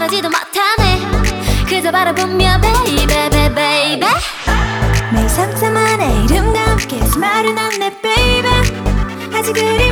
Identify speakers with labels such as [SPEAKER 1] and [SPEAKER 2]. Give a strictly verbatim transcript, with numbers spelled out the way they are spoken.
[SPEAKER 1] 말하지도 못하네. 그저 바라보며 baby baby baby.
[SPEAKER 2] 매일 상상만의 이름과 함께 말은 안내 baby. 아직 그리